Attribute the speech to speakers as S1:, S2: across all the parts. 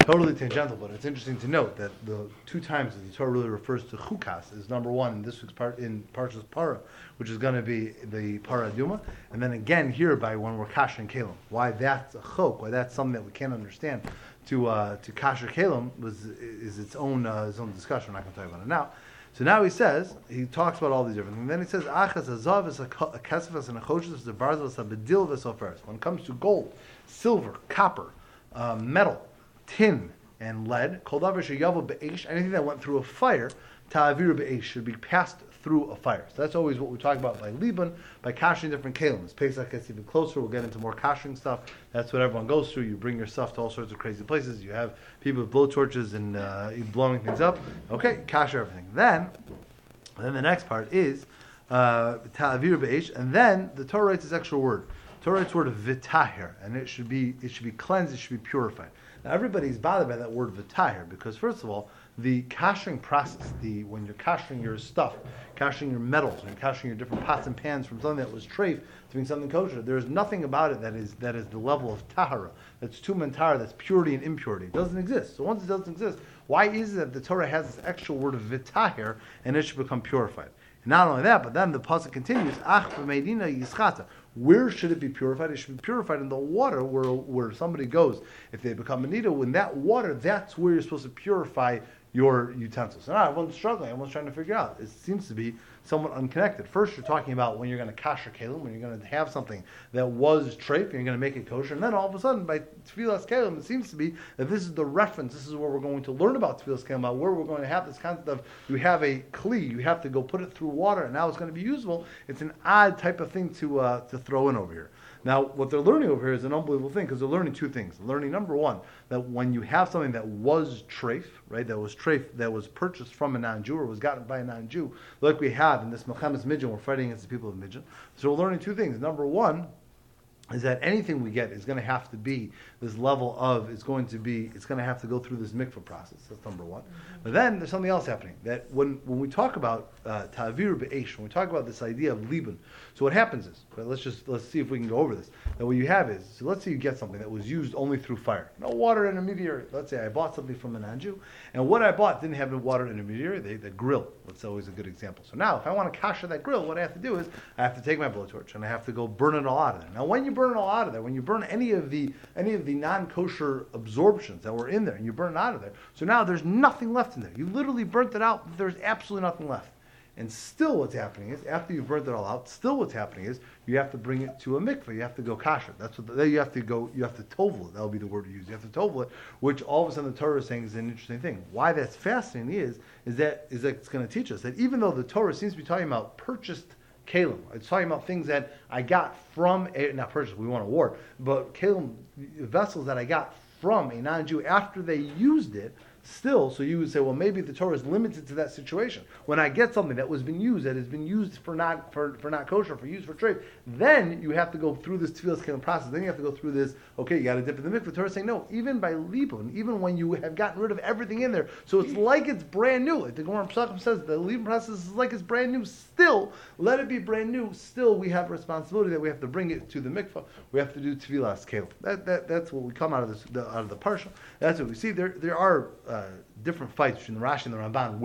S1: totally tangential, but it's interesting to note that the two times that the Torah really refers to chukas is number one in this week's part in Parshas Para, which is going to be the Para Aduma, and then again here by when we're kasher and kalim. Why that's a chok, why that's something that we can't understand to kasher kalim is its own discussion. I'm not going to talk about it now. So now he talks about all these different things. And then he says, Achas azav is a kesefas and a choshes is a barzal is a bedil v'soferes. When it comes to gold, silver, copper, metal, tin, and lead, kol davar sheyavu be'esh, anything that went through a fire, ta'aviru be'esh, should be passed through a fire. So that's always what we talk about by Liban, by kashering different kalim. As Pesach gets even closer, we'll get into more kashering stuff. That's what everyone goes through. You bring your stuff to all sorts of crazy places. You have people with blowtorches and blowing things up. Okay, kasher everything. Then the next part is ta'avir be'esh, and then the Torah writes this extra word. The Torah writes the word v'taher, and it should be cleansed, it should be purified. Now everybody's bothered by that word v'taher because first of all, the kashering process, when you're kashering your stuff, kashering your metals, when you're kashering your different pots and pans from something that was treif to being something kosher, there's nothing about it that is the level of tahara, that's tum and tahara, that's purity and impurity. It doesn't exist. So once it doesn't exist, why is it that the Torah has this extra word of v'taher and it should become purified? And not only that, but then the pasuk continues, ach b'meidina yischata. Where should it be purified? It should be purified in the water where somebody goes. If they become a nida, in that water, that's where you're supposed to purify your utensils. So now everyone's struggling, everyone's trying to figure out. It seems to be somewhat unconnected. First, you're talking about when you're going to kasher kalim, when you're going to have something that was treif, and you're going to make it kosher, and then all of a sudden, by tefillas kalim, it seems to be that this is the reference, this is where we're going to learn about tefillas kalim, about where we're going to have this concept of, you have a kli, you have to go put it through water, and now it's going to be usable. It's an odd type of thing to throw in over here. Now, what they're learning over here is an unbelievable thing, because they're learning two things. They're learning, number one, that when you have something that was treif, right, that was purchased from a non-Jew, or was gotten by a non-Jew, like we have in this Melchemes Midjan, we're fighting against the people of Midjan. So we're learning two things. Number one is that anything we get is going to have to be this level of, it's going to have to go through this mikvah process. That's number one. But then there's something else happening. That when we talk about ta'avir be'esh, when we talk about this idea of liban, so what happens is, let's see if we can go over this. That what you have is, so let's say you get something that was used only through fire. No water intermediary. Let's say I bought something from a non-Jew, and what I bought didn't have a water intermediary, the grill. That's always a good example. So now, if I want to kasher that grill, what I have to do is, I have to take my blowtorch, and I have to go burn it all out of there. Now when you burn it all out of there, when you burn any of the non-kosher absorptions that were in there, and you burn it out of there, so now there's nothing left in there. You literally burnt it out, there's absolutely nothing left. And still what's happening is, after you've burnt it all out, still what's happening is, you have to bring it to a mikveh, you have to go kasher. You have to tovel it, that'll be the word to use. You have to tovel it, which all of a sudden the Torah is saying is an interesting thing. Why that's fascinating is that it's going to teach us that even though the Torah seems to be talking about purchased kalim, it's talking about things that I got from, not purchased, we want a war, but kalim, vessels that I got from a non-Jew after they used it, still, so you would say, well, maybe the Torah is limited to that situation. When I get something that has been used for not kosher, for use for trade, then you have to go through this tefillas kalim process. Then you have to go through this. Okay, you got to dip in the mikveh. The Torah is saying no. Even by libun, even when you have gotten rid of everything in there, so it's like it's brand new. Like the Gemara in Pesachim says, the libun process is like it's brand new. Still, let it be brand new. Still, we have a responsibility that we have to bring it to the mikveh. We have to do tefillas kalim. That's what we come out of the parsha. That's what we see. There are different fights between the Rashi and the Ramban,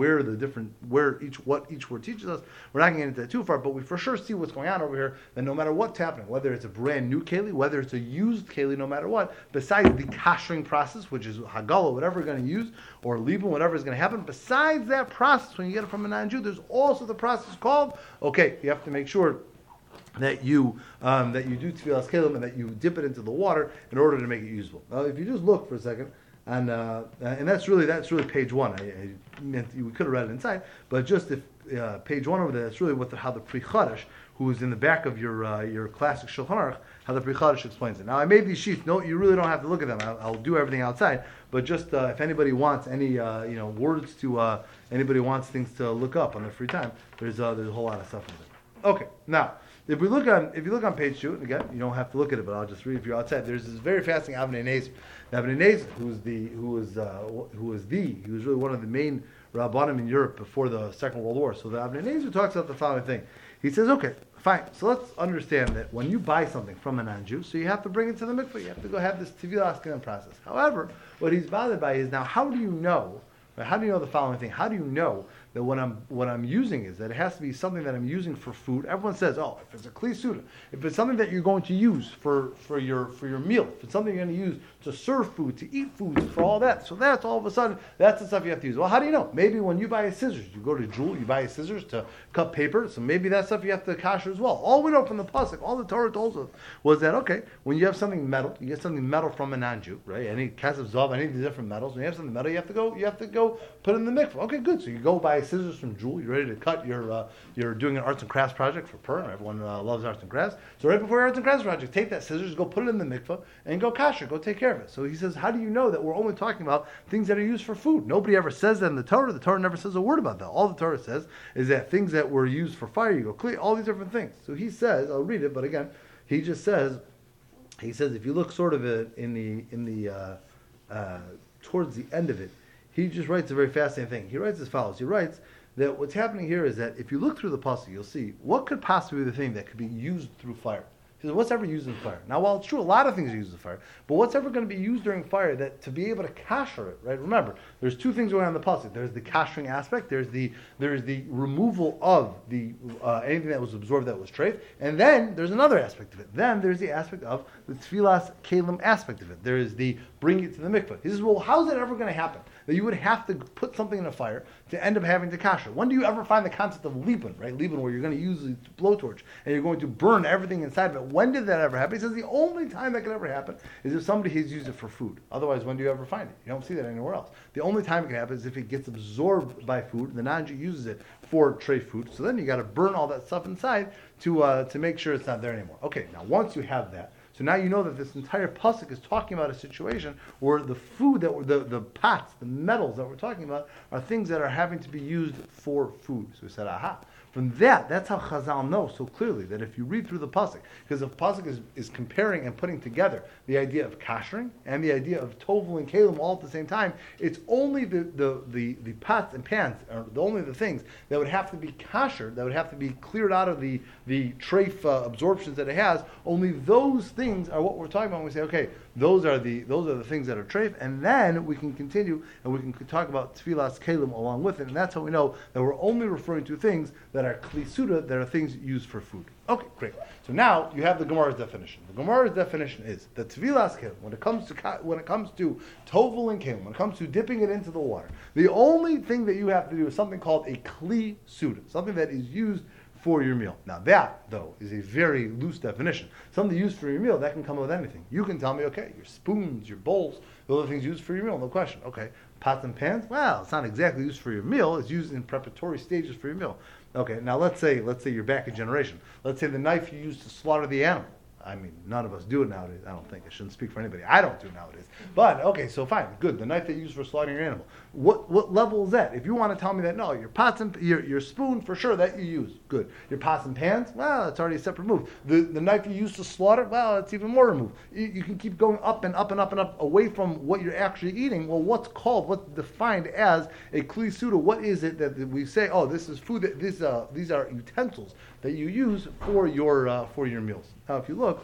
S1: what each word teaches us. We're not going to get into that too far, but we for sure see what's going on over here, that no matter what's happening, whether it's a brand new keli, whether it's a used keli, no matter what, besides the kashering process, which is hagala, whatever we're going to use, or libun, whatever is going to happen, besides that process, when you get it from a non-Jew, there's also the process called, okay, you have to make sure that you do tefillas kalim and that you dip it into the water in order to make it usable. Now, if you just look for a second, and that's really page one. We could have read it inside, but just if page one over there, that's really how the Pri Chadash, who is in the back of your classic Shulchan Aruch, how the Pri Chadash explains it. Now I made these sheets. No, you really don't have to look at them. I'll do everything outside. But just if anybody wants any words to anybody wants things to look up on their free time, there's a whole lot of stuff in there. Okay, now. If you look on page 2, and again, you don't have to look at it, but I'll just read if you're outside. There's this very fascinating Avnei Nezer. Avnei Nezer, who was really one of the main Rabbanim in Europe before the Second World War. So the Avnei Nezer talks about the following thing. He says, okay, fine. So let's understand that when you buy something from a non-Jew, so you have to bring it to the mikveh. You have to go have this tevilah askenan process. However, what he's bothered by is now, how do you know? Right, how do you know the following thing? How do you know that what I'm using is that it has to be something that I'm using for food? Everyone says, oh, if it's a kli suda, if it's something that you're going to use for your meal, if it's something you're going to use to serve food, to eat food, for all that, so that's all of a sudden that's the stuff you have to use. Well, how do you know? Maybe when you buy a scissors, you go to Jewel, you buy a scissors to cut paper, so maybe that stuff you have to kasher as well. All we know from the pasuk, all the Torah told us was that okay, when you have something metal, you get something metal from a non-Jew, right? Any kasef zav, any of the different metals. When you have something metal, you have to go put it in the mikveh. Okay, good. So you go buy scissors from Jewel. You're ready to cut. You're doing an arts and crafts project for Purim. Everyone loves arts and crafts. So right before your arts and crafts project, take that scissors, go put it in the mikveh, and go kasher. Go take care of it. So he says, how do you know that we're only talking about things that are used for food? Nobody ever says that in the Torah. The Torah never says a word about that. All the Torah says is that things that were used for fire, you go clean. All these different things. So he says, I'll read it, but again, he just says, if you look sort of in the towards the end of it, he just writes a very fascinating thing. He writes as follows. He writes that what's happening here is that if you look through the pasuk, you'll see what could possibly be the thing that could be used through fire. He says, what's ever used in fire? Now, while it's true, a lot of things are used in fire, but what's ever going to be used during fire that to be able to kasher it, right? Remember, there's two things going on in the pasuk. There's the kashering aspect. There's the removal of the anything that was absorbed that was treif, and then there's another aspect of it. Then there's the aspect of the tfilas kelim aspect of it. There is the bringing it to the mikveh. He says, well, how's it ever going to happen that you would have to put something in a fire to end up having to kasher? When do you ever find the concept of libun, right? Libun, where you're going to use the blowtorch and you're going to burn everything inside of it. When did that ever happen? He says the only time that can ever happen is if somebody has used it for food. Otherwise, when do you ever find it? You don't see that anywhere else. The only time it can happen is if it gets absorbed by food. The non-Jew uses it for tray food. So then you got to burn all that stuff inside to make sure it's not there anymore. Okay, now once you have that, so now you know that this entire pasuk is talking about a situation where the food that the pots, the metals that we're talking about, are things that are having to be used for food. So we said, aha. From that's how Chazal knows so clearly that if you read through the pasuk, because the pasuk is comparing and putting together the idea of kashering and the idea of tovel and kalim all at the same time, it's only the pots and pans, or only the things that would have to be kashered, that would have to be cleared out of the treif absorptions that it has. Only those things are what we're talking about when we say, okay, those are the things that are treif, and then we can continue and we can talk about tfilas kalim along with it, and that's how we know that we're only referring to things that are kli suda, that are things used for food. Okay, great. So now you have the Gemara's definition. The Gemara's definition is that tfilas kalim, when it comes to tovel and kalim, when it comes to dipping it into the water, the only thing that you have to do is something called a kli suda, something that is used for your meal. Now that, though, is a very loose definition. Something used for your meal, that can come with anything. You can tell me, okay, your spoons, your bowls, those are things used for your meal, no question. Okay, pots and pans, well, it's not exactly used for your meal, it's used in preparatory stages for your meal. Okay, now let's say you're back a generation. Let's say the knife you use to slaughter the animal. I mean, none of us do it nowadays. I don't think. I shouldn't speak for anybody. I don't do it nowadays. But, okay, so fine. Good. The knife that you use for slaughtering your animal. What level is that? If you want to tell me that, no, your pots and your spoon, for sure, that you use. Good. Your pots and pans, well, it's already a separate move. The knife you use to slaughter, well, it's even more removed. You can keep going up and up and up and up away from what you're actually eating. Well, what's defined as a kli suda? What is it that we say, oh, this is food, that these are utensils that you use for your meals. Now, if you look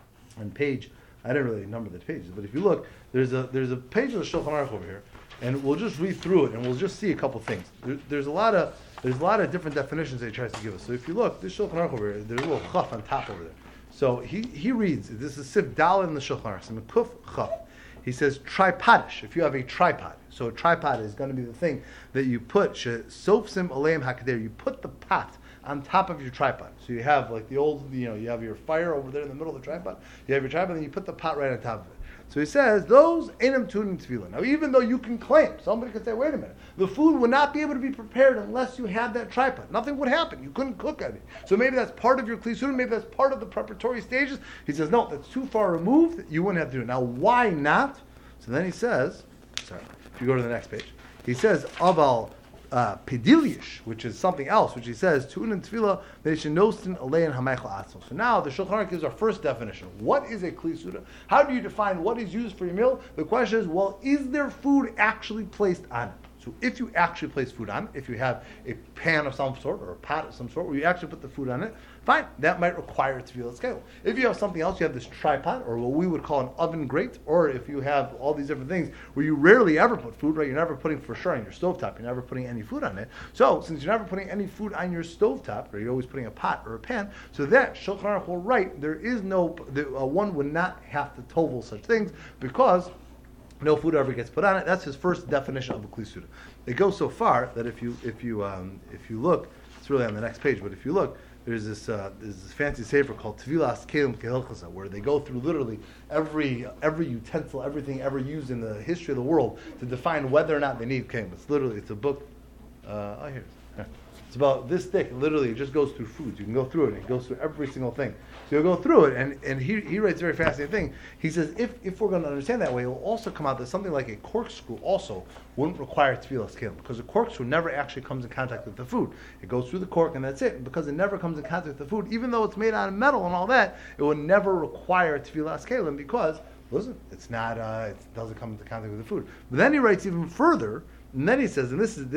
S1: on page, I didn't really number the pages, but if you look, there's a page of the Shulchan Aruch over here, and we'll just read through it, and we'll just see a couple things. There's a lot of different definitions that he tries to give us. So if you look, this Shulchan Aruch over here, there's a little chaf on top over there. So he reads, this is Sif Daled in the Shulchan Aruch, Sim Kuf Chaf. He says tripodish. If you have a tripod, so a tripod is going to be the thing that you put sofsim aleim hakader. You put the pot on top of your tripod. So you have like the old, you have your fire over there in the middle of the tripod. You have your tripod, and you put the pot right on top of it. So he says, those enam tunim tefillah. Now, even though you can claim, somebody could say, wait a minute, the food would not be able to be prepared unless you had that tripod. Nothing would happen. You couldn't cook on it. So maybe that's part of your kli suda, maybe that's part of the preparatory stages. He says, no, that's too far removed. You wouldn't have to do it. Now, why not? So then he says, if you go to the next page, he says, aval pedilish, which is something else, which he says, tu'unin tefillah ve'shenosin alein hamaychal atzmo. So now the Shulchan Aruch gives our first definition. What is a kli suda? How do you define what is used for your meal? The question is, well, is there food actually placed on it? So So if you actually place food on it, if you have a pan of some sort or a pot of some sort where you actually put the food on it, fine, that might require tevilas keilim. If you have something else, you have this tripod or what we would call an oven grate, or if you have all these different things where you rarely ever put food, right? You're never putting for sure on your stovetop, you're never putting any food on it. So since you're never putting any food on your stovetop, or you're always putting a pot or a pan, so that Shulchan Aruch will write, there is no, one would not have to tovel such things because no food ever gets put on it. That's his first definition of a kli suda. It goes so far that if you look, it's really on the next page. But if you look, there's this fancy sefer called Tevilas Kelim Kehilchasa, where they go through literally every utensil, everything ever used in the history of the world to define whether or not they need kelim. It's a book. Here it is. It's about this thick. Literally, it just goes through foods. You can go through it. It goes through every single thing. So you'll go through it, and he writes a very fascinating thing. He says, if we're going to understand that way, it will also come out that something like a corkscrew also wouldn't require tevilas kelim, because a corkscrew never actually comes in contact with the food. It goes through the cork, and that's it. And because it never comes in contact with the food, even though it's made out of metal and all that, it will never require tevilas kelim because, listen, it doesn't come into contact with the food. But then he writes even further. And then he says, and this is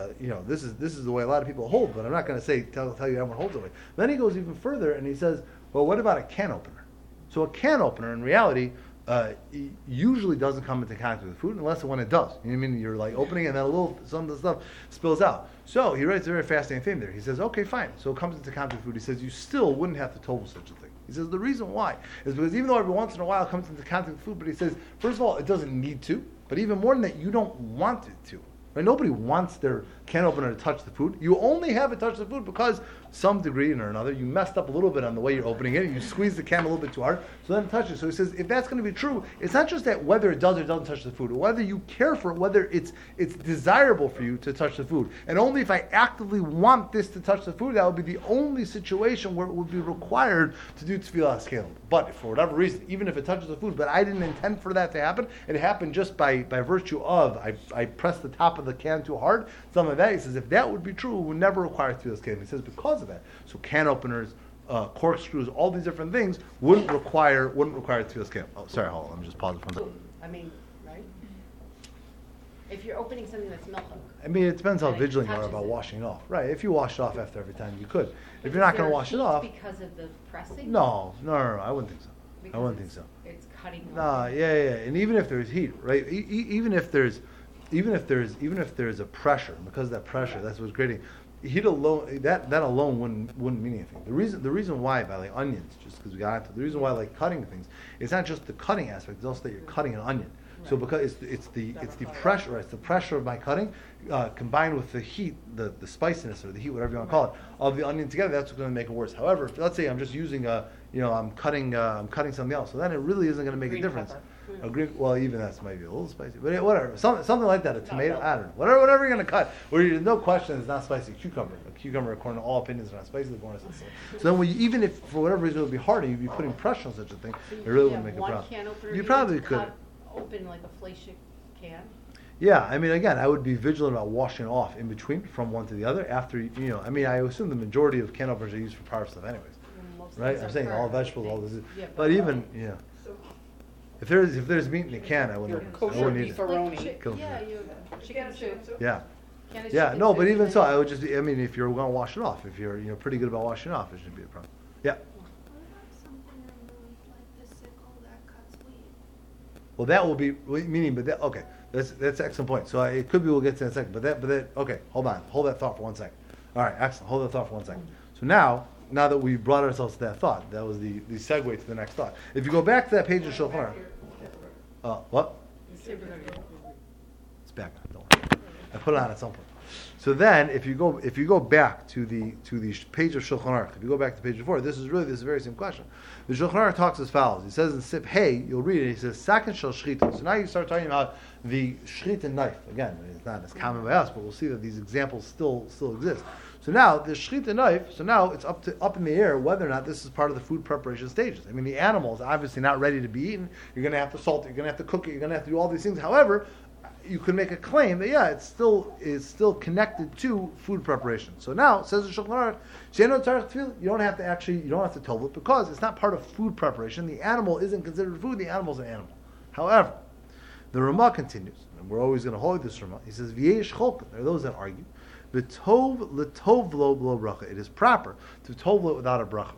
S1: the way a lot of people hold, but I'm not going to tell you everyone holds it way. Then he goes even further and he says, well, what about a can opener? So a can opener, in reality, usually doesn't come into contact with food unless when it does. You know what I mean? You're like opening it and then some of the stuff spills out. So he writes a very fascinating thing there. He says, okay, fine. So it comes into contact with food. He says, you still wouldn't have to tovel such a thing. He says, the reason why is because even though every once in a while it comes into contact with food, but he says, first of all, it doesn't need to. But even more than that, you don't want it to. Right? Nobody wants their can opener to touch the food. You only have it touch the food because some degree or another, you messed up a little bit on the way you're opening it. You squeeze the can a little bit too hard, so then it touches. So he says, if that's going to be true, it's not just that whether it does or doesn't touch the food, or whether you care for it, whether it's desirable for you to touch the food. And only if I actively want this to touch the food, that would be the only situation where it would be required to do tevilas kelim. But if for whatever reason, even if it touches the food, but I didn't intend for that to happen, it happened just by virtue of I pressed the top of the can too hard, something like that. He says, if that would be true, it would never require tevilas kelim. He says, because of that. So can openers, corkscrews, all these different things wouldn't require tevilas kelim. Oh, sorry, hold on. Let me just pause it for a second.
S2: I mean, right? If you're opening something that's milk.
S1: I mean, it depends how
S2: and it
S1: vigilant you are
S2: touches
S1: about
S2: it.
S1: washing it off. Right. If you wash it off after every time, you could. If you're not going to wash it off.
S2: Because of the pressing?
S1: No, I wouldn't think so.
S2: Because
S1: I wouldn't think so.
S2: It's cutting.
S1: Nah, yeah. And even if there's heat, right? Even if there's a pressure, because of that pressure, that's what's creating heat alone. That alone wouldn't mean anything. The reason why by like onions, just because we got into the reason why like cutting things, it's not just the cutting aspect. It's also that you're cutting an onion. So because it's the pressure, right? It's the pressure of my cutting combined with the heat, the spiciness or the heat, whatever you want to call it, of the onion together. That's what's going to make it worse. However, if, let's say I'm just using I'm cutting something else, so then it really isn't going to make a difference. Well, even that's maybe a little spicy, but whatever. Something like that. A tomato, I don't know. Whatever you're going to cut. Where there's no question it's not spicy. A cucumber, according to all opinions, is not spicy. So then, even if for whatever reason it would be harder, you'd be putting pressure on such a thing. It really wouldn't make a problem.
S2: Can opener,
S1: you probably could.
S2: Open like a fleshik can.
S1: Yeah, I mean, again, I would be vigilant about washing off in between from one to the other. After I mean, I assume the majority of can openers are used for power stuff, anyways. Right? I'm saying all vegetables, all this.
S2: Yeah,
S1: but even if there's meat in the can, I wouldn't eat it.
S2: Chicken soup.
S1: Yeah. No, but even so, I would just. I mean, if you're going to wash it off, if you're pretty good about washing it off, it shouldn't be a problem. Yeah. Well, that will be meaning, but that okay. That's an excellent point. So it could be we'll get to that in a second. But that okay. Hold that thought for 1 second. All right, excellent. Hold that thought for 1 second. So now that we brought ourselves to that thought, that was the segue to the next thought. If you go back to that page of Shulchan Aruch, what? It's back. Don't worry. I put it on at some point. So then, if you go back to the page of Shulchan Aruch, if you go back to the page before, this is the very same question. The Shulchan Aruch talks as follows. He says in Sip Hey, you'll read it. He says Sakin shel shchita. So now you start talking about the shchita knife. Again, it's not as common by us, but we'll see that these examples still exist. So now the shchita knife. So now it's up in the air whether or not this is part of the food preparation stages. I mean, the animal is obviously not ready to be eaten. You're going to have to salt it. You're going to have to cook it. You're going to have to do all these things. However, you could make a claim that it's still connected to food preparation. So now, says the Shulchan Aruch, you don't have to tovel it because it's not part of food preparation. The animal isn't considered food. The animal's an animal. However, the Ramah continues. and we're always going to hold this Rama. He says, V'yesh cholka. There are those that argue. V'tov l'tov lo b'lo bracha. It is proper to tov lo without a bracha.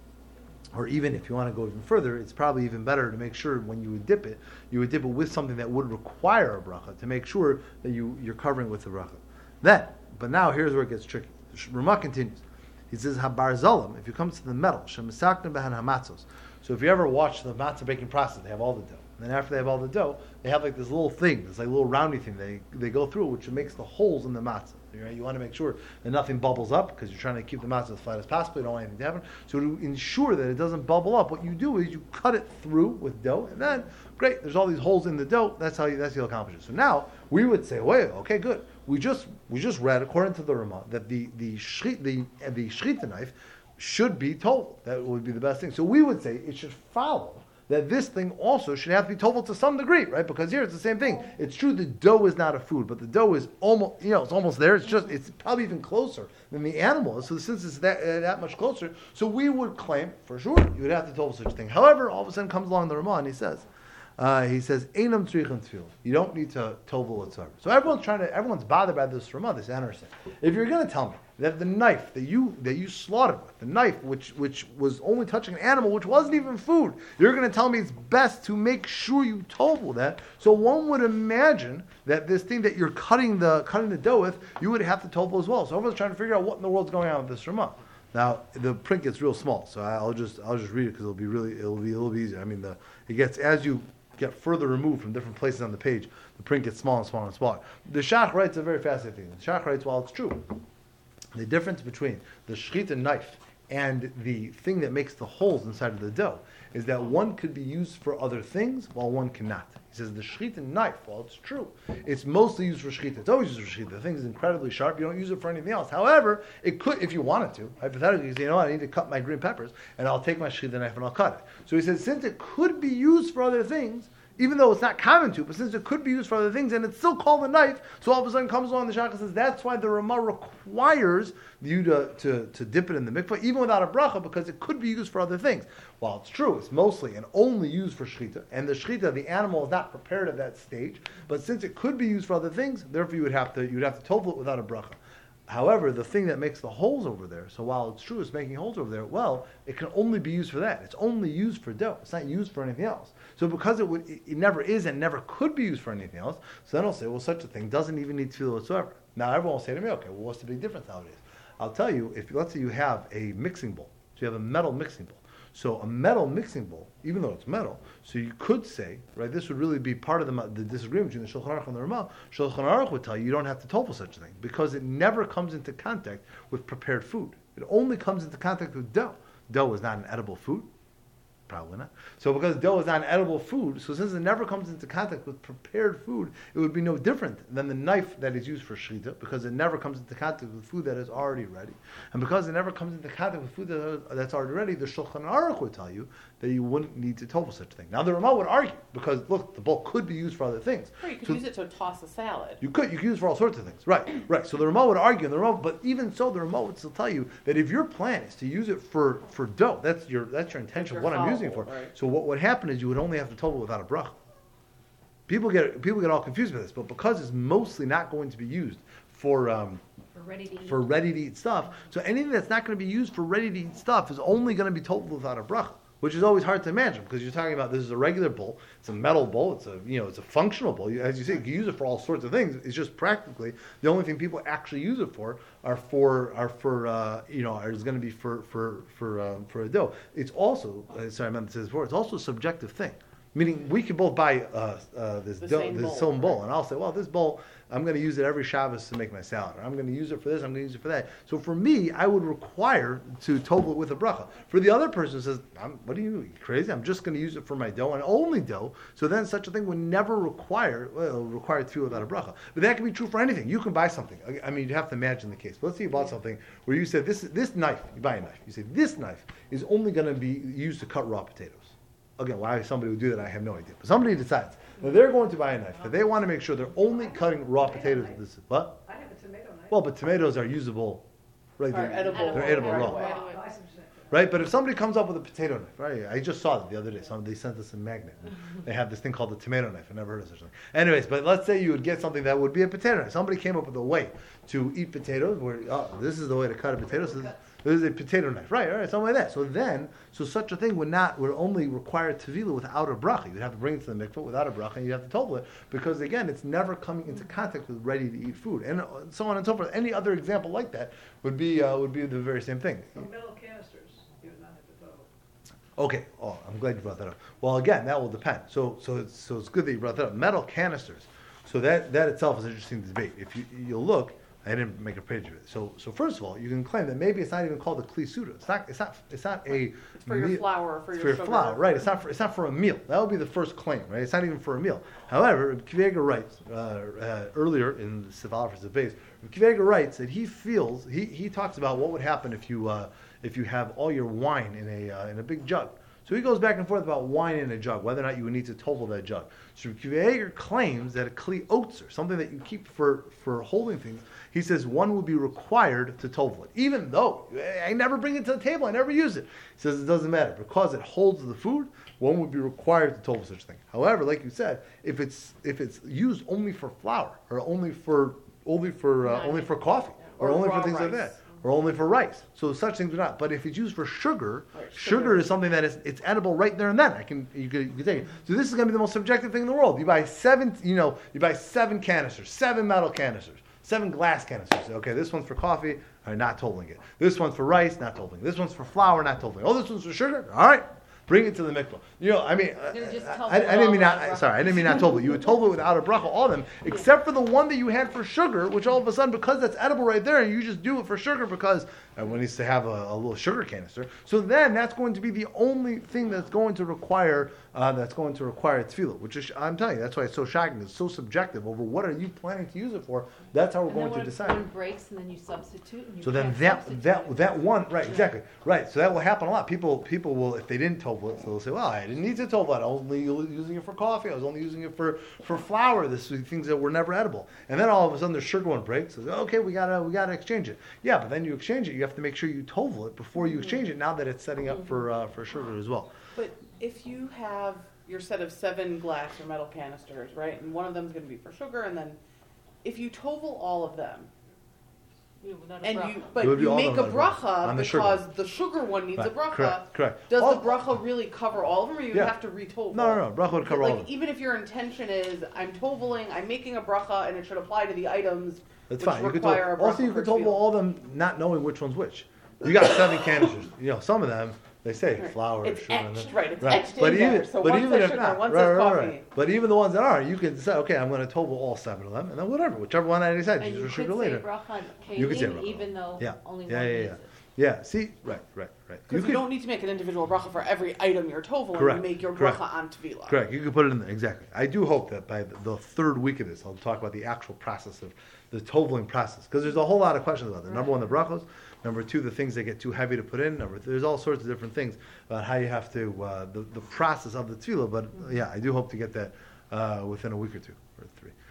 S1: Or even if you want to go even further, it's probably even better to make sure when you would dip it with something that would require a bracha to make sure that you're covering with the bracha. Then, but now here's where it gets tricky. The Rama continues. He says, Habar Zalim, if you come to the metal, Shemisakna behan hamatzos. So if you ever watch the matzah baking process, they have all the dough. And then after they have all the dough, they have like this little thing, this like little roundy thing they go through, which makes the holes in the matzah. Right? You want to make sure that nothing bubbles up because you're trying to keep the matzah as flat as possible. You don't want anything to happen. So to ensure that it doesn't bubble up, what you do is you cut it through with dough, and then great, there's all these holes in the dough. That's how you accomplish it. So now we would say, wait, okay, good. We just read according to the Rama that the shchita knife should be total. That would be the best thing. So we would say it should follow that this thing also should have to be total to some degree, right? Because here it's the same thing. It's true the dough is not a food, but the dough is almost, it's almost there. It's probably even closer than the animal. So since it's that much closer, so we would claim for sure you would have to total such a thing. However, all of a sudden comes along the Rama and he says, "Einam tzrichin tefillah." You don't need to tovel whatsoever. So everyone's bothered by this Rama, this Anderson. If you're going to tell me that the knife that you slaughtered with, the knife which was only touching an animal, which wasn't even food, you're going to tell me it's best to make sure you tovel that. So one would imagine that this thing that you're cutting the dough with, you would have to tovel as well. So everyone's trying to figure out what in the world's going on with this Rama. Now the print gets real small, so I'll just read it because it'll be a little bit easier. I mean, it gets, as you get further removed from different places on the page, the print gets smaller and smaller and smaller. The Shach writes a very fascinating thing. The Shach writes, while it's true, the difference between the shchita knife and the thing that makes the holes inside of the dough is that one could be used for other things while one cannot. He says the shchita knife, while it's true, it's mostly used for shchita. It's always used for shchita. The thing is incredibly sharp. You don't use it for anything else. However, it could, if you wanted to, hypothetically, you say, I need to cut my green peppers, and I'll take my shchita knife and I'll cut it. So he says, since it could be used for other things, even though it's not common to, but since it could be used for other things, and it's still called a knife, so all of a sudden comes along the Shach and says, that's why the Rama requires you to dip it in the mikvah, even without a bracha, because it could be used for other things. While it's true, it's mostly and only used for shechita, and the shechita, the animal is not prepared at that stage, but since it could be used for other things, therefore you would have to tovel it without a bracha. However, the thing that makes the holes over there, so while it's true it's making holes over there, well, it can only be used for that. It's only used for dough. It's not used for anything else. So because it never is and never could be used for anything else, so then I'll say, well, such a thing doesn't even need tefillah whatsoever. Now everyone will say to me, okay, well, what's the big difference nowadays? I'll tell you, if let's say you have a mixing bowl, so you have a metal mixing bowl. So a metal mixing bowl, even though it's metal, so you could say, right, this would really be part of the disagreement between the Shulchan Aruch and the Rama. Shulchan Aruch would tell you don't have to tovel such a thing because it never comes into contact with prepared food. It only comes into contact with dough. Dough is not an edible food. Probably not. So because dough is not an edible food, so since it never comes into contact with prepared food, it would be no different than the knife that is used for shechita, because it never comes into contact with food that is already ready. And because it never comes into contact with food that's already ready, the Shulchan Aruch would tell you that you wouldn't need to tovel such a thing. Now the Rama would argue, because look, the bowl could be used for other things.
S3: Or you could use it to toss a salad.
S1: You could use it for all sorts of things. Right. So the Rama would argue, but even so, the Rama would still tell you that if your plan is to use it for dough, that's your intention of what I'm using it for.
S3: Right.
S1: So what would happen is you would only have to total without a bracha. People get all confused with this, but because it's mostly not going to be used for ready to eat stuff, so anything that's not going to be used for ready to eat stuff is only going to be total without a bracha, which is always hard to imagine because you're talking about this is a regular bowl, it's a metal bowl, it's a functional bowl. As you say, you can use it for all sorts of things. It's just practically the only thing people actually use it for is going to be for a dough. It's also I meant to say this before. It's also a subjective thing. Meaning, we could both buy this same bowl, and I'll say, well, this bowl, I'm going to use it every Shabbos to make my salad, or I'm going to use it for this, I'm going to use it for that. So for me, I would require to tovel it with a bracha. For the other person who says, what are you crazy? I'm just going to use it for my dough, and only dough, so then such a thing would never require tefillah without a bracha. But that can be true for anything. You can buy something. I mean, you have to imagine the case. But let's say you bought something where you said, this knife, you buy a knife, you say, this knife is only going to be used to cut raw potatoes. Again, why somebody would do that, I have no idea. But somebody decides that they're going to buy a knife, that they want to make sure they're only cutting raw potatoes. What?
S4: I have a tomato knife.
S1: Well, but tomatoes are usable, right?
S3: Are edible.
S1: They're edible raw.
S3: Right away.
S1: right? But if somebody comes up with a potato knife, right? I just saw that the other day. They sent us a magnet. They have this thing called the tomato knife. I never heard of such a thing. Anyways, but let's say you would get something that would be a potato knife. Somebody came up with a way to eat potatoes where, this is the way to cut a potato. So this is a potato knife, right? All right, something like that. So such a thing would only require tevila without a bracha. You'd have to bring it to the mikveh without a bracha, and you have to tovel it because again, it's never coming into contact with ready to eat food, and so on and so forth. Any other example like that would be the very same thing.
S4: So metal canisters, you would not have to total.
S1: Okay. Oh, I'm glad you brought that up. Well, again, that will depend. So it's good that you brought that up. Metal canisters. So that itself is an interesting debate. If you look. I didn't make a page of it. So first of all, you can claim that maybe it's not even called a kli suda. It's not a.
S3: It's for your flour, for
S1: it's
S3: your
S1: for
S3: sugar.
S1: flour, right? It's not for a meal. That would be the first claim, right? It's not even for a meal. However, Kiv Yeager writes earlier in the Sifal for Zebez, Kiv Yeager writes that he feels he talks about what would happen if you have all your wine in a big jug. So he goes back and forth about wine in a jug, whether or not you would need to tovel that jug. So Kiv Yeager claims that a kli otzer, something that you keep for holding things, he says one would be required to tovel it, even though I never bring it to the table, I never use it. He says it doesn't matter because it holds the food. One would be required to tovel such a thing. However, like you said, if it's used only for flour or only for coffee or only for
S3: raw
S1: things like
S3: rice.
S1: that. Or only for rice, so such things are not. But if it's used for sugar,
S3: Right,
S1: sugar
S3: sugar.
S1: is something that it's edible right there and then. You could take it. So this is going to be the most subjective thing in the world. You buy 7 canisters, 7 metal canisters, 7 glass canisters. Okay, this one's for coffee, all right, not totaling it. This one's for rice, not totaling. This one's for flour, not totaling. Oh, this one's for sugar. All right. Bring it to the mikvah. I mean,
S2: You're gonna just
S1: I didn't mean
S2: tovel
S1: not.
S2: all
S1: Sorry, I didn't mean not tovel. You would tovel it without a bracha, all of them, except for the one that you had for sugar, which all of a sudden, because that's edible right there, you just do it for sugar because everyone needs to have a little sugar canister. So then that's going to be the only thing that's going to require tefillah, which is, I'm telling you, that's why it's so shocking. It's so subjective over what are you planning to use it for. That's how we're
S2: And then
S1: going to
S2: when
S1: decide.
S2: one breaks and then you substitute and you
S1: So then
S2: can't substitute.
S1: that one, right, exactly, right. So that will happen a lot. People will, if they didn't tovel it, so they'll say, well, I didn't need to tovel it. I was only using it for coffee. I was only using it for flour. This is things that were never edible. And then all of a sudden the sugar one breaks. So, okay, we gotta exchange it. Yeah, but then you exchange it. You have to make sure you tovel it before you exchange it. Now that it's setting up for sugar as well.
S3: But if you have your set of 7 glass or metal canisters, right, and one of them is going to be for sugar, and then if you tovel all of them, and
S1: It would be
S3: you
S1: all
S3: make a
S1: of them
S3: bracha
S1: on the sugar
S3: because
S1: one.
S3: the sugar one needs a
S1: Right,
S3: bracha.
S1: correct.
S3: Does
S1: All-
S3: the bracha really cover all of them, or you
S1: Yeah.
S3: have to retovel?
S1: No. Bracha would cover all of
S3: Like
S1: them.
S3: even if your intention is I'm toveling, I'm making a bracha, and it should apply to the items
S1: That's
S3: which
S1: fine. You could
S3: require a bracha.
S1: also, you could
S3: for
S1: tovel
S3: tefillah.
S1: all of them not knowing which one's which. You got 7 canisters. Some of them, they say
S3: Right.
S1: flour,
S3: It's
S1: sugar. and
S3: etched,
S1: then-
S3: right? It's etched
S1: But
S3: in
S1: even,
S3: there. So
S1: but
S3: one
S1: even
S3: says
S1: if
S3: sugar,
S1: not,
S3: one
S1: right,
S3: says
S1: right,
S3: coffee.
S1: right. But even the ones that are, you can say, okay, I'm going to tovel all 7 of them, and then whichever one I decide,
S2: And
S1: use
S2: you
S1: for
S2: could
S1: sugar
S2: say
S1: later.
S2: bracha on
S1: You could say
S2: kalim
S1: bracha.
S2: even though
S1: Yeah.
S2: only
S1: Yeah,
S2: one
S1: yeah,
S2: needs
S1: yeah.
S2: it.
S1: Yeah. See, right. You
S3: Because
S1: could,
S3: you don't need to make an individual bracha for every item you're toveling.
S1: Correct,
S3: You make your
S1: correct.
S3: bracha on tevilah.
S1: correct. You could put it in there exactly. I do hope that by the 3rd week of this, I'll talk about the actual process of the toveling process because there's a whole lot of questions about that. Number 1, the brachos. Number 2, the things that get too heavy to put in. There's all sorts of different things about how you have to the process of the tefillah. But yeah, I do hope to get that within a week or 2 or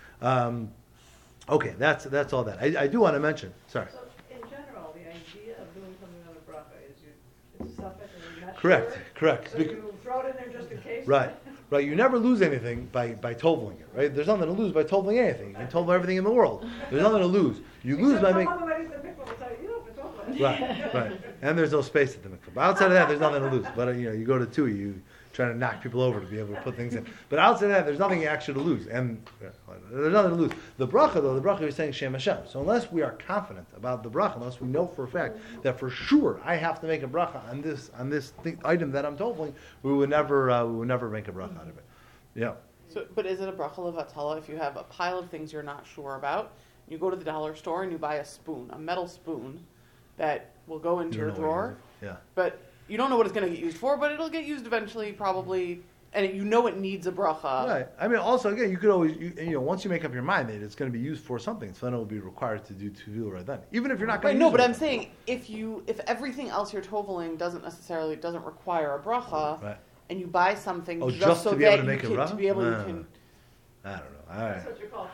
S1: 3. Okay, that's all that. I do want to mention. Sorry.
S4: So in general, the idea of doing something on a bracha is it's a suffix and you're not
S1: Correct.
S4: sure.
S1: Correct.
S4: So you throw it in there just in case.
S1: Right. You never lose anything by toveling it, right? There's nothing to lose by toveling anything. You can tovel everything in the world. There's nothing to lose. You lose by making.
S4: Some other ladies in the mikvah will tell you, don't tovel it.
S1: Right. And there's no space at the mikvah. But outside of that, there's nothing to lose. But you go to two, you trying to knock people over to be able to put things in. But outside of that, there's nothing actually to lose. And there's nothing to lose. The bracha, though, you're saying Shem Hashem. So unless we are confident about the bracha, unless we know for a fact that for sure I have to make a bracha on this item that I'm toveling, we would never make a bracha out of it. Yeah.
S3: So, but is it a bracha levatala if you have a pile of things you're not sure about? You go to the dollar store and you buy a spoon, a metal spoon, that will go into
S1: You
S3: your
S1: don't know what
S3: drawer.
S1: it is. Yeah.
S3: But you don't know what it's going to get used for, but it'll get used eventually, probably, and you know it needs a bracha.
S1: Right. I mean, also, again, you could always, once you make up your mind that it's going to be used for something, so then it will be required to do tefillah right then, even if you're not going
S3: Right,
S1: to.
S3: no, but I'm saying if everything else you're toveling doesn't require a bracha,
S1: Right.
S3: and you buy something
S1: Oh,
S3: just
S1: just
S3: so
S1: to be able
S3: that
S1: to make
S3: you
S1: a
S3: can
S1: bracha?
S3: to be able
S1: No,
S3: you
S1: no,
S3: can.
S1: no. I don't know. All right.
S4: That's what you call fun.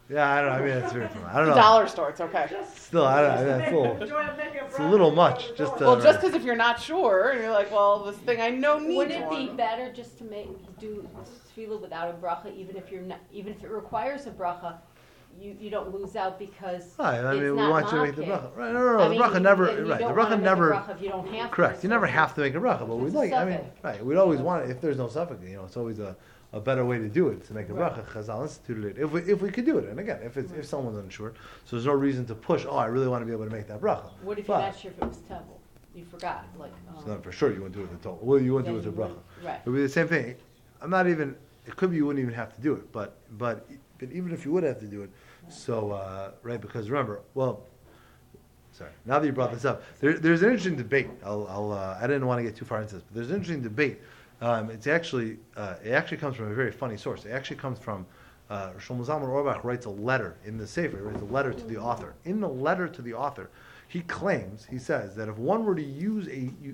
S1: Yeah, I don't know. I mean, it's very. I don't
S3: The
S1: know.
S3: dollar store, it's okay.
S1: Still, I don't know. That's a little. It's a little much. Just to,
S3: Well, just because if you're not sure, and you're like, well, this thing I know needs
S2: Would it be
S3: one.
S2: better just to do tefillah without a bracha, even if it requires a bracha, you don't lose out because
S1: Right, I
S2: it's
S1: mean, we
S2: not
S1: want you to make the
S2: makeh.
S1: bracha. Right, no,
S2: I
S1: the
S2: mean,
S1: bracha never.
S2: and you
S1: Right, the
S2: don't wanna
S1: bracha
S2: make a
S1: never.
S2: bracha if you don't have to.
S1: Correct. You never
S2: so
S1: have to make a bracha, but we'd
S2: It's a
S1: like. I mean,
S2: suffix.
S1: right. We'd always want it if there's no suffix. It's always a better way to do it to make a
S2: Right.
S1: bracha. Chazal instituted it if we could do it. And again, if someone's unsure, so there's no reason to push. Oh, I really want to be able to make that bracha.
S2: What if you're
S1: But-
S2: not sure if it was temple? You forgot, like.
S1: So then for sure you wouldn't do it with the Torah. Well, you wouldn't do it
S2: then
S1: with the
S2: you
S1: bracha.
S2: wouldn't- Right.
S1: It would be the same thing. I'm not even. It could be you wouldn't even have to do it, but even if you would have to do it, so right, because remember, well, sorry. Now that you brought this up, there's an interesting debate. I didn't want to get too far into this, but there's an interesting debate. It actually comes from a very funny source. It actually comes from Shlomo Zalman Auerbach writes a letter in the Sefer. He writes a letter to the author. In the letter to the author, he says that if one were to use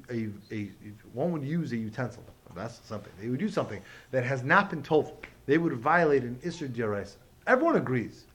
S1: one would use a utensil, that's something. They would use something that has not been told. They would violate an Isser D'Oraisa. Everyone agrees.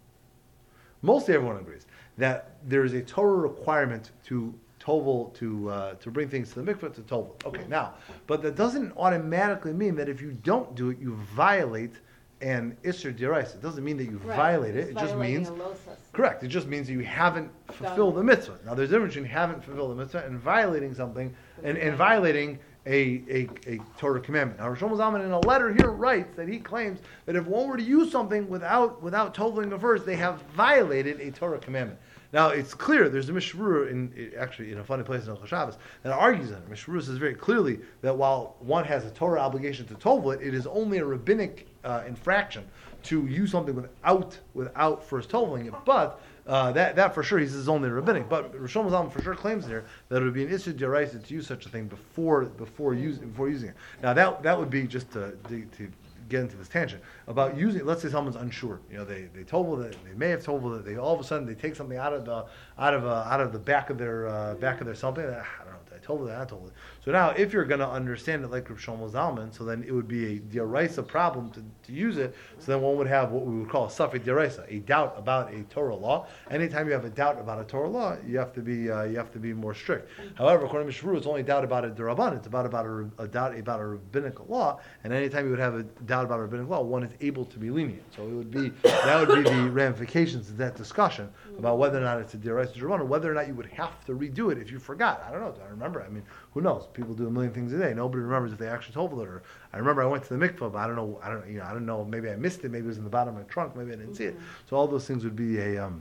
S1: Mostly everyone agrees that there is a Torah requirement to tovel to bring things to the mikveh to tovel. Okay, now, but that doesn't automatically mean that if you don't do it, you violate an Isser D'Oraisa. It doesn't mean that you
S2: Right.
S1: violate it.
S2: It's
S1: It just
S2: violating
S1: means
S2: a losas.
S1: correct. It just means that you haven't fulfilled the mitzvah. Now, there's a difference between haven't fulfilled the mitzvah and violating something and violating a Torah commandment. Now, Rosh Zalman in a letter here writes that he claims that if one were to use something without toveling the first, they have violated a Torah commandment. Now, it's clear, there's a Mishmur in a funny place in Al Shabbos that argues on it. Mishmur says very clearly that while one has a Torah obligation to tovel it, it is only a rabbinic infraction to use something without first toveling it. But that for sure, he says, is only rabbinic. But Rosh Zalman for sure claims there that it would be an issue d'oraisa to use such a thing before using it. Now that would be just to get into this tangent about using. Let's say someone's unsure. They tovel it. They may have toveled it. They all of a sudden they take something out of the back of their something. I don't know. I told it. I told it. So now, if you're going to understand it like Rav Shlomo Zalman, so then it would be a d'oraisa problem to use it. So then one would have what we would call a safek d'oraisa, a doubt about a Torah law. Anytime you have a doubt about a Torah law, you have to be more strict. However, according to Mishru, it's only doubt about a d'Rabban. It's about a doubt about a rabbinical law. And anytime you would have a doubt about a rabbinical law, one is able to be lenient. So that would be the ramifications of that discussion about whether or not it's a d'oraisa d'Rabban, or whether or not you would have to redo it if you forgot. I don't know. Do I remember? I mean, who knows? People do a million things a day. Nobody remembers if they actually told it. Or I remember I went to the mikvah, but I don't know. Maybe I missed it. Maybe it was in the bottom of my trunk. Maybe I didn't see it. So all those things would be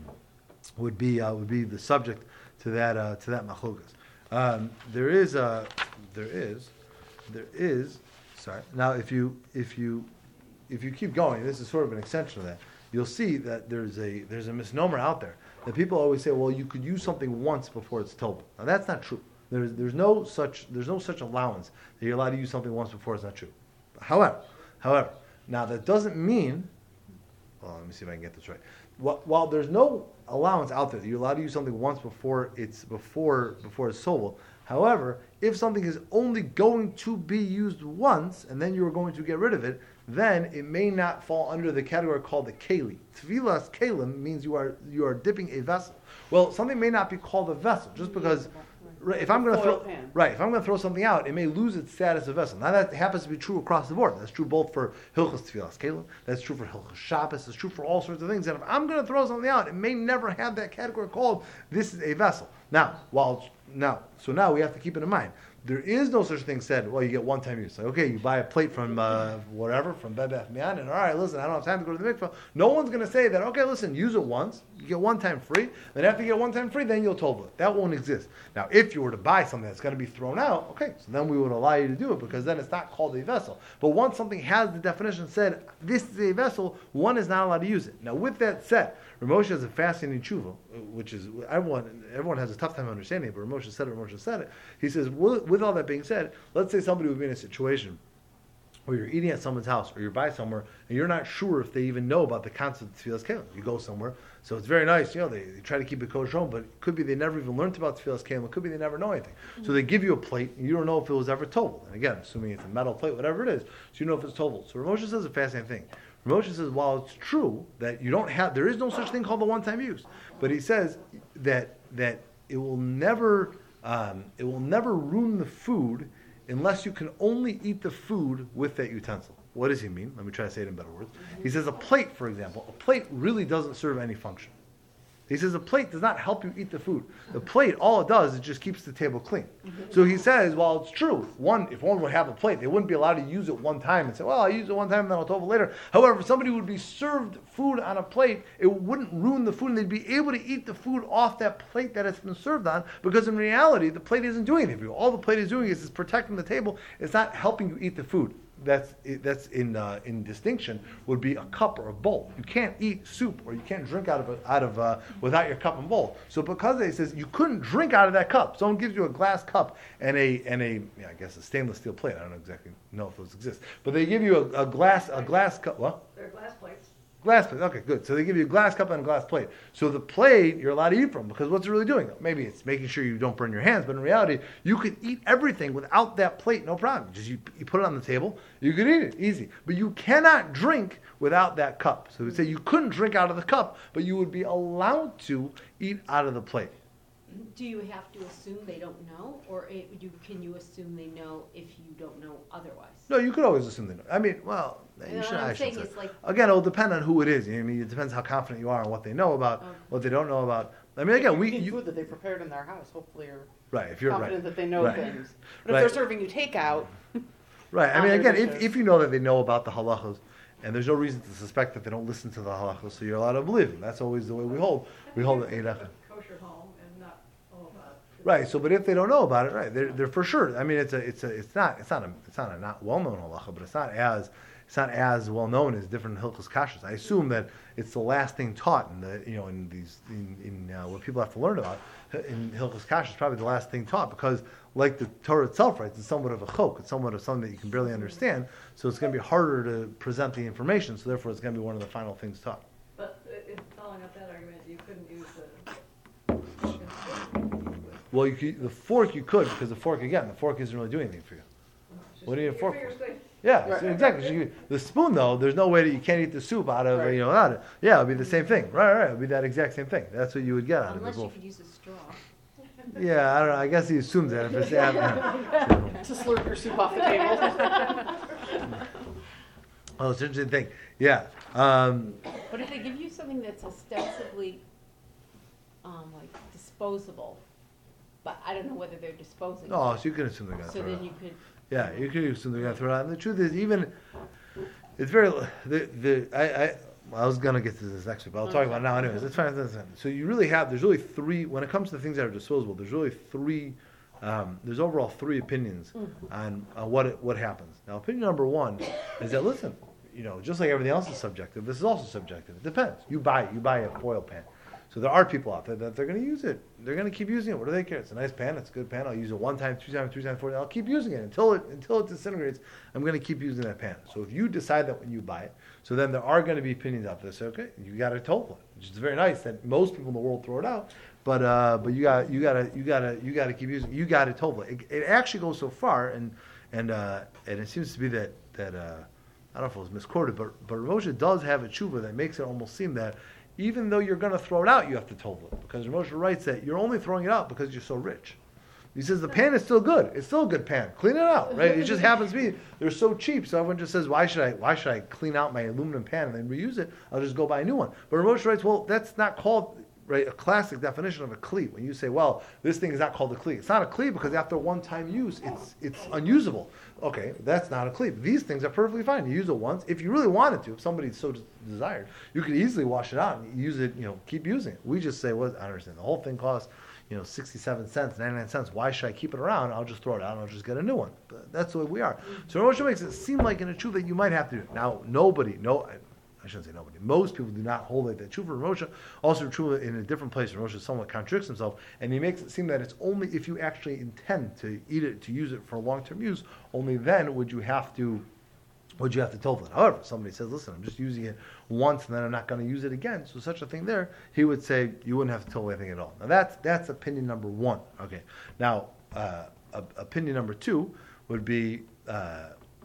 S1: the subject to that machlokas. There is. Sorry. Now, if you keep going, this is sort of an extension of that. You'll see that there's a misnomer out there that people always say, well, you could use something once before it's told. Now that's not true. There's no such allowance that you're allowed to use something once before it's not true. However, now that doesn't mean. Well, let me see if I can get this right. While there's no allowance out there that you're allowed to use something once before it's sold. However, if something is only going to be used once and then you're going to get rid of it, then it may not fall under the category called the keli. Tvilas kelim means you are dipping a vessel. Well, something may not be called a vessel just because. Right, if I'm going to throw something out, it may lose its status of vessel. Now that happens to be true across the board. That's true both for Hilchos Tfilas Kelim. That's true for Hilchos Shabbos. That's true for all sorts of things. And if I'm going to throw something out, it may never have that category called this is a vessel. Now we have to keep it in mind. There is no such thing said. Well, you get one-time use. Like, okay, you buy a plate from from Bed Bath & Beyond, and all right, listen, I don't have time to go to the mikvah. No one's going to say that. Okay, listen, use it once, you get one time free. Then after you get one time free, then you'll tovel it. That won't exist. Now, if you were to buy something that's going to be thrown out, okay, so then we would allow you to do it because then it's not called a vessel. But once something has the definition said this is a vessel, one is not allowed to use it. Now, with that said, Ramosha has a fascinating tshuva, which is everyone has a tough time understanding it, but Ramosha said it. He says, with all that being said, let's say somebody would be in a situation where you're eating at someone's house or you're by somewhere and you're not sure if they even know about the concept of Tfilas Kelim. You go somewhere, so it's very nice, they try to keep it kosher, but it could be they never even learned about Tfilas Kelim. It could be they never know anything. So they give you a plate and you don't know if it was ever toveled. And again, assuming it's a metal plate, whatever it is, so you know if it's toveled. So Ramosha says a fascinating thing. Moshe says, while it's true that there is no such thing called the one-time use, but he says that it will never ruin the food unless you can only eat the food with that utensil. What does he mean? Let me try to say it in better words. He says a plate, for example, a plate really doesn't serve any function. He says a plate does not help you eat the food. The plate, all it does is just keeps the table clean. So he says, while it's true, if one would have a plate, they wouldn't be allowed to use it one time and say, well, I'll use it one time and then I'll tovel later. However, if somebody would be served food on a plate, it wouldn't ruin the food and they'd be able to eat the food off that plate that it's been served on, because in reality, the plate isn't doing anything for you. All the plate is doing is protecting the table. It's not helping you eat the food. That's in distinction would be a cup or a bowl. You can't eat soup or you can't drink out of without your cup and bowl. So because he says you couldn't drink out of that cup, someone gives you a glass cup and a I guess a stainless steel plate. I don't exactly know if those exist, but they give you a glass cup. What?
S4: They're glass plates.
S1: Glass plate. Okay, good. So they give you a glass cup and a glass plate. So the plate you're allowed to eat from, because what's it really doing? Maybe it's making sure you don't burn your hands, but in reality, you could eat everything without that plate, no problem. Just you put it on the table, you could eat it, easy. But you cannot drink without that cup. So we say you couldn't drink out of the cup, but you would be allowed to eat out of the plate.
S2: Do you have to assume they don't know, or can you assume they know if you don't know otherwise?
S1: No, you could always assume they know. I mean, well,
S2: You know what I'm saying? It's like,
S1: again, it'll depend on who it is. I mean, it depends how confident you are on what they know about, what they don't know about. I mean, again,
S3: food that they prepared in their house. Hopefully, you're
S1: right. If you're
S3: confident that they know
S1: right.
S3: things. But
S1: Right.
S3: if they're serving you takeout,
S1: Right. I mean, again,
S3: dishes.
S1: if you know that they know about the halachos, and there's no reason to suspect that they don't listen to the halachos, so you're allowed to believe them. That's always the way we hold. We hold the Eid Echad.
S4: Kosher home and not all about it.
S1: Right. So, but if they don't know about it, right, they're for sure. I mean, it's not a not well known halacha, but it's not as well known as different hilchos kashrus. I assume that it's the last thing taught in what people have to learn about in hilchos kashrus. Probably the last thing taught, because like the Torah itself, right, it's somewhat of a chok. It's somewhat of something that you can barely understand. So it's going to be harder to present the information. So therefore, it's going to be one of the final things taught.
S4: But following up that argument, you couldn't use the.
S1: Well, the fork you could, because the fork isn't really doing anything for you. What do you need a fork for? Yeah,
S3: Right.
S1: so exactly. The spoon, though, there's no way that you can't eat the soup out of, out of it. Yeah, it'll be the same thing. Right. It'll be that exact same thing. That's what you would get out of it.
S2: unless you could use a straw.
S1: Yeah, I don't know. I guess he assumes that if it's
S3: to slurp your soup off the table.
S1: Oh, it's an interesting thing. Yeah.
S2: But if they give you something that's ostensibly, like disposable, but I don't know whether they're disposing.
S1: Oh, so you can assume they're going to
S2: So
S1: throw it
S2: then
S1: out.
S2: you could.
S1: Yeah, you can assume they're going to throw it out. And the truth is, it's very, I was going to get to this next week, but I'll talk about it now anyways. It's fine. So there's really three, when it comes to things that are disposable, there's really three, there's overall three opinions on what happens. Now, opinion number one is that, listen, just like everything else is subjective, this is also subjective. It depends. You buy a foil pan. So there are people out there that they're going to use it. They're going to keep using it. What do they care? It's a nice pan. It's a good pan. I'll use it 1 time, 2 times, 3 times, 4 times. I'll keep using it until it disintegrates. I'm going to keep using that pan. So if you decide that when you buy it, so then there are going to be opinions out there that say, okay, you got to total it, which is very nice that most people in the world throw it out, but you got to keep using it. You got to total it. It actually goes so far, and it seems to be that I don't know if it was misquoted, but Rav Moshe does have a tshuva that makes it almost seem that even though you're going to throw it out, you have to total it. Because Rav Moshe writes that you're only throwing it out because you're so rich. He says the pan is still good. It's still a good pan. Clean it out, right? It just happens to be they're so cheap. So everyone just says, why should I clean out my aluminum pan and then reuse it? I'll just go buy a new one. But Rav Moshe writes, well, that's not called a classic definition of a kli. When you say, well, this thing is not called a kli. It's not a kli because after one-time use, it's unusable. Okay, that's not a kli. These things are perfectly fine. You use it once. If you really wanted to, if somebody so desired, you could easily wash it out and use it, keep using it. We just say, well, I understand. The whole thing costs, 67 cents, 99 cents. Why should I keep it around? I'll just throw it out and I'll just get a new one. But that's the way we are. So Rav Moshe makes it seem like in a truth that you might have to do it. Now, I shouldn't say nobody. Most people do not hold like that. True for Rav Moshe, also true in a different place. Rav Moshe somewhat contradicts himself, and he makes it seem that it's only if you actually intend to eat it, to use it for long-term use, only then would you have to total it. However, somebody says, listen, I'm just using it once and then I'm not going to use it again. So such a thing there, he would say you wouldn't have to total anything at all. Now that's opinion number one. Okay. Now, opinion number two would be,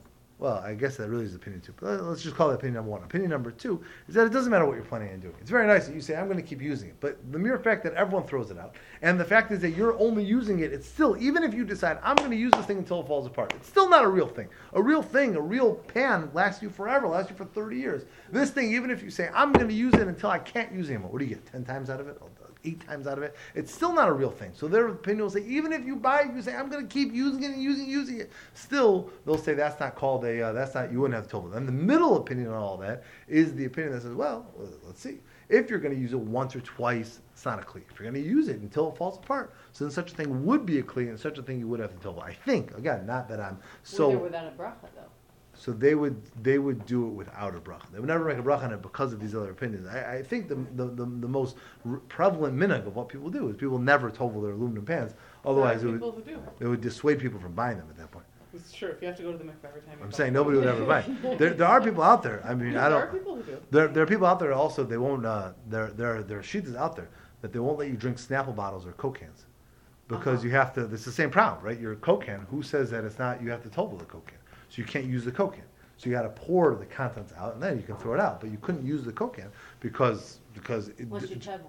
S1: well, I guess that really is opinion 2. But let's just call it opinion number 1. Opinion number 2 is that it doesn't matter what you're planning on doing. It's very nice that you say, I'm going to keep using it. But the mere fact that everyone throws it out, and the fact is that you're only using it, it's still, even if you decide, I'm going to use this thing until it falls apart, it's still not a real thing. A real pan lasts you forever, lasts you for 30 years. This thing, even if you say, I'm going to use it until I can't use it anymore, what do you get, 10 times out of it? 8 times out of it, it's still not a real thing. So their opinion will say, even if you buy it, you say, I'm going to keep using it and using it. Still, they'll say that's not called you wouldn't have told them. And the middle opinion on all that is the opinion that says, well, let's see. If you're going to use it once or twice, it's not a kli. If you're going to use it until it falls apart, so then such a thing would be a kli, and such a thing you would have to tell. I think, again, not that I'm so.
S2: With or without a bracha, though.
S1: So they would do it without a bracha. They would never make a bracha on it because of these other opinions. I think the most prevalent minhag of what people do is people never tovel their aluminum pans. Otherwise, it would dissuade people from buying them at that point.
S3: It's true. If you have to go to the mikveh every time.
S1: I'm saying nobody would ever buy. There are people out there. I mean, I don't.
S3: There are people who do.
S1: There are people out there also. They won't. There are sheets out there that they won't let you drink Snapple bottles or Coke cans because you have to. It's the same problem, right? Your Coke can. Who says that it's not? You have to tovel the Coke can. So you can't use the Coke can. So you got to pour the contents out, and then you can throw it out. But you couldn't use the Coke can because
S2: Unless you travel.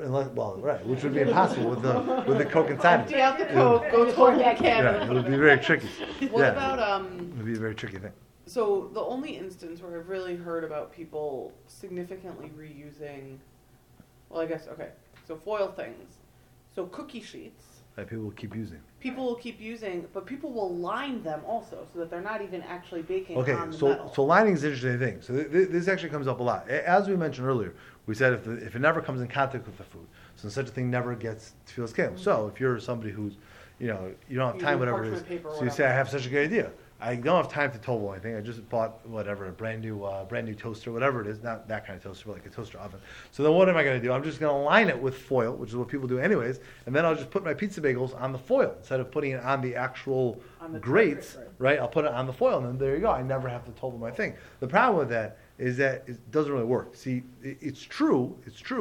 S1: Right, which would be impossible with the Coke inside.
S3: Empty out the Coke, go pour it back in.
S1: Yeah, it would be very tricky.
S3: What about
S1: It would be a very tricky thing.
S3: So the only instance where I've really heard about people significantly reusing, well, I guess okay. So foil things, so cookie sheets.
S1: That people will keep using.
S3: People will keep using, but people will line them also so that they're not even actually baking on the metal.
S1: So lining is an interesting thing. So this actually comes up a lot. As we mentioned earlier, we said if it never comes in contact with the food, so such a thing never gets to feel scale.
S3: Mm-hmm.
S1: So if you're somebody who's, you don't have
S3: You
S1: time,
S3: do
S1: whatever it is,
S3: parchment paper or
S1: so you say,
S3: whatever.
S1: I have such a good idea. I don't have time to total anything. I just bought a brand new toaster, whatever it is, not that kind of toaster, but like a toaster oven. So then what am I going to do? I'm just going to line it with foil, which is what people do anyways, and then I'll just put my pizza bagels on the foil instead of putting it on the actual
S3: On the
S1: grates,
S3: right.
S1: right? I'll put it on the foil, and then there you go. I never have to total my thing. The problem with that is that it doesn't really work. See, it's true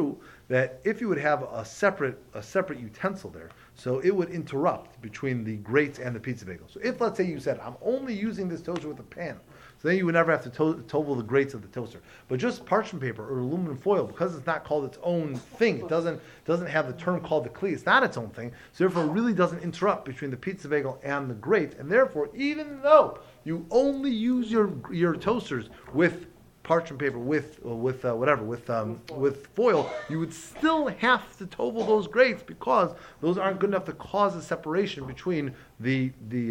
S1: that if you would have a separate utensil there, so it would interrupt between the grates and the pizza bagel. So if, let's say you said, I'm only using this toaster with a pan, so then you would never have to tovel the grates of the toaster. But just parchment paper or aluminum foil, because it's not called its own thing, it doesn't have the term called the kli, it's not its own thing, so therefore it really doesn't interrupt between the pizza bagel and the grate, and therefore, even though you only use your toasters with parchment paper with foil, you would still have to tovel those grates because those aren't good enough to cause a separation between the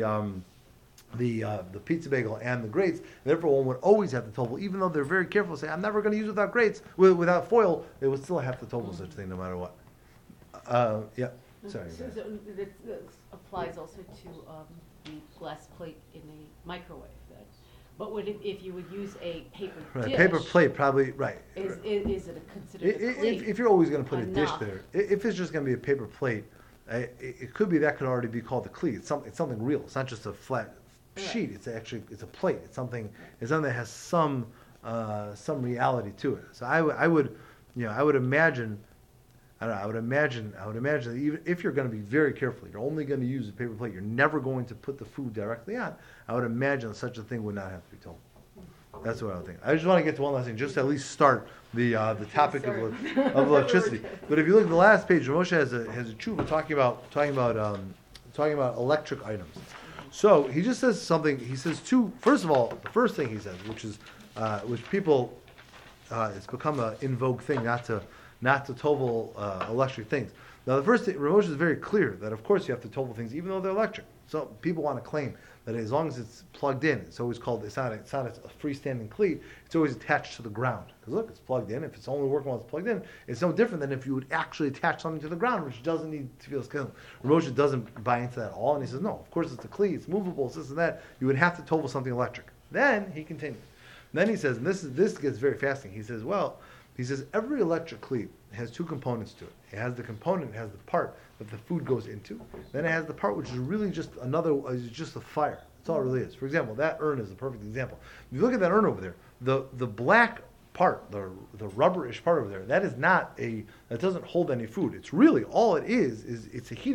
S1: pizza bagel and the grates. Therefore, one would always have to tovel, even though they're very careful to say, I'm never going to use without grates, without foil. They would still have to tovel such a thing no matter what. Yeah. Sorry.
S2: So this applies also to the glass plate in a microwave. But if you would use a paper dish,
S1: paper plate probably right.
S2: Is it considered a plate?
S1: If you're always going to put a dish
S2: enough?
S1: there, if it's just going to be a paper plate, it could be that could already be called a kli. It's something real. It's not just a flat sheet. It's a plate. It's something that has some reality to it. So I would imagine. I don't know. I would imagine that even if you're going to be very careful, you're only going to use a paper plate. You're never going to put the food directly on. I would imagine such a thing would not have to be told. That's what I would think. I just want to get to one last thing, just to at least start the topic of electricity. But if you look at the last page, Moshe has a tshuva talking about electric items. So he just says something. He says first of all, the first thing he says, which people, it's become an in vogue thing not to tovel electric things. Now the first thing, Rav Moshe is very clear that of course you have to tovel things even though they're electric. So people want to claim that as long as it's plugged in, it's always called, it's not a freestanding cleat, it's always attached to the ground. Because look, it's plugged in. If it's only working while it's plugged in, it's no different than if you would actually attach something to the ground, which doesn't need to feel scale. Rav Moshe doesn't buy into that at all, and he says, no, of course it's a cleat, it's movable, it's this and that. You would have to tovel something electric. Then he continues. Then he says, and this gets very fascinating, he says every electric cleat has two components to it. It has the component, it has the part that the food goes into. Then it has the part which is really just a fire. That's all it really is. For example, that urn is a perfect example. If you look at that urn over there, the black part, the rubberish part over there, that doesn't hold any food. It's really all it is it's a heating element.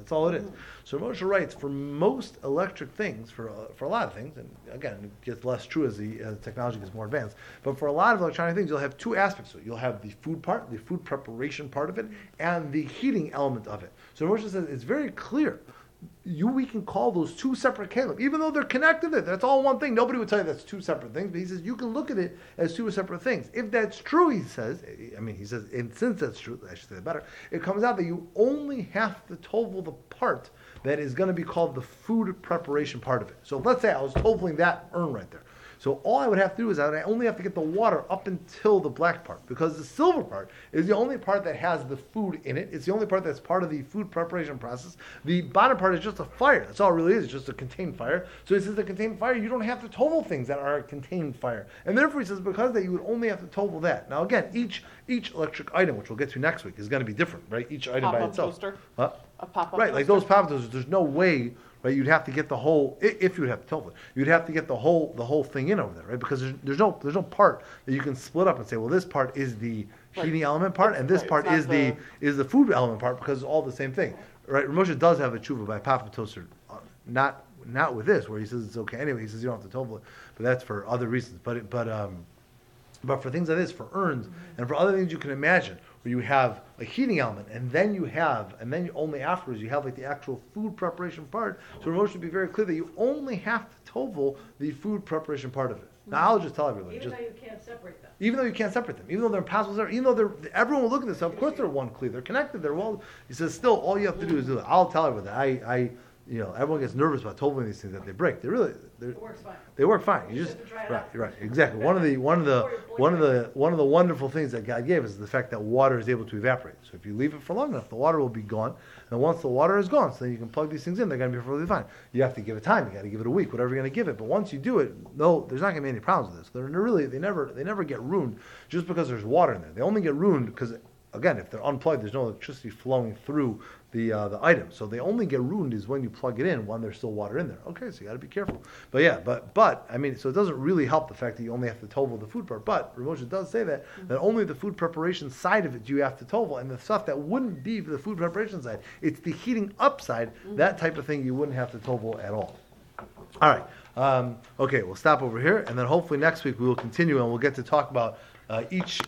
S1: That's all it is. So Moshe writes, for most electric things, for a lot of things, and again, it gets less true as the technology gets more advanced, but for a lot of electronic things, you'll have two aspects to it. You'll have the food part, the food preparation part of it, and the heating element of it. So Moshe says it's very clear. We can call those two separate kalim, even though they're connected. That's all one thing. Nobody would tell you that's two separate things, but he says you can look at it as two separate things. If that's true, he says, and since that's true, I should say that better, it comes out that you only have to tovel the part that is going to be called the food preparation part of it. So let's say I was toveling that urn right there. So all I would have to do is I only have to get the water up until the black part, because the silver part is the only part that has the food in it. It's the only part that's part of the food preparation process. The bottom part is just a fire. That's all it really is. It's just a contained fire. So he says the contained fire, you don't have to tovel things that are a contained fire. And therefore he says because that you would only have to tovel that. Now again, each electric item, which we'll get to next week, is going to be different, right? Each item by
S3: Pop-up
S1: itself.
S3: toaster?
S1: Huh?
S3: A pop-up
S1: Right, like
S3: toaster?
S1: those pop toasters, there's no way, right? You'd have to get the whole, if you would have to total it, you'd have to get the whole thing in over there, right? Because there's no part that you can split up and say, well, this part is the heating element part, and this
S3: Right,
S1: part
S3: it's not
S1: is the food element part, because it's all the same thing, right? Moshe does have a tshuva by pop-up toaster, not with this, where he says it's okay anyway. He says you don't have to total it, but that's for other reasons. But for things like this, for urns, and for other things you can imagine, where you have a heating element, and then you only afterwards you have like the actual food preparation part. So Moshe should be very clear that you only have to tovel the food preparation part of it. Now I'll just tell everybody,
S4: Even though you can't separate them.
S1: even though you can't separate them, even though they're impossible, even though everyone will look at this. Of course, they're one cleave. They're connected. They're well. He says, still, all you have to do is do it. I'll tell everybody. Everyone gets nervous about toveling these things that they break. They
S4: It works fine.
S1: they work fine. You
S4: Just
S1: just
S4: have to try it out.
S1: right, exactly. One of the wonderful things that God gave us is the fact that water is able to evaporate. So if you leave it for long enough, the water will be gone. And once the water is gone, so then you can plug these things in. They're going to be perfectly fine. You have to give it time. You got to give it a week, whatever you're going to give it. But once you do it, no, there's not going to be any problems with this. They never get ruined just because there's water in there. They only get ruined because, again, if they're unplugged, there's no electricity flowing through the item. So they only get ruined is when you plug it in when there's still water in there. Okay, so you got to be careful. But yeah, but I mean, so it doesn't really help the fact that you only have to tovel the food part. But Ramosha does say that only the food preparation side of it you have to tovel, and the stuff that wouldn't be the food preparation side, it's the heating up side, that type of thing you wouldn't have to tovel at all. All right. Okay, we'll stop over here, and then hopefully next week we will continue and we'll get to talk about each